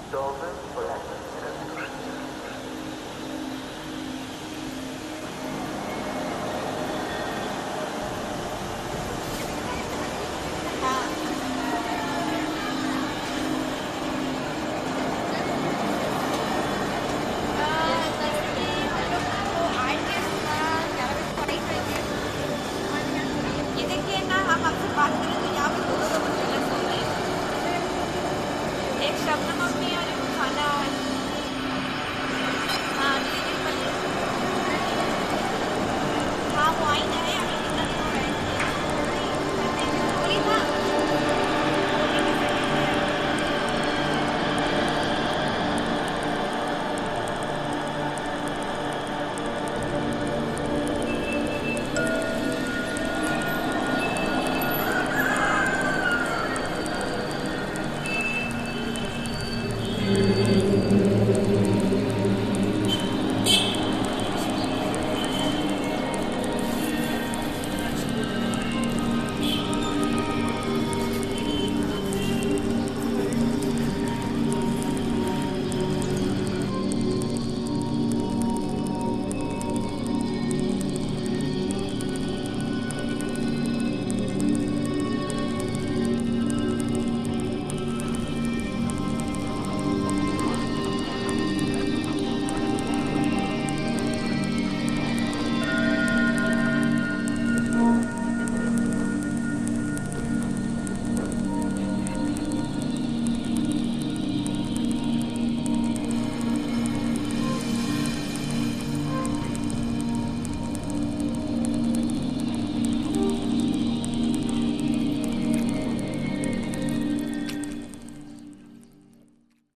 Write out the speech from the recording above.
Dove polemica duszy. ये देखिए ना, हम आपसे बात करें तो यहाँ पे दो दो लोगों को गलत बोल रहे हैं। एक शबनम अपनी और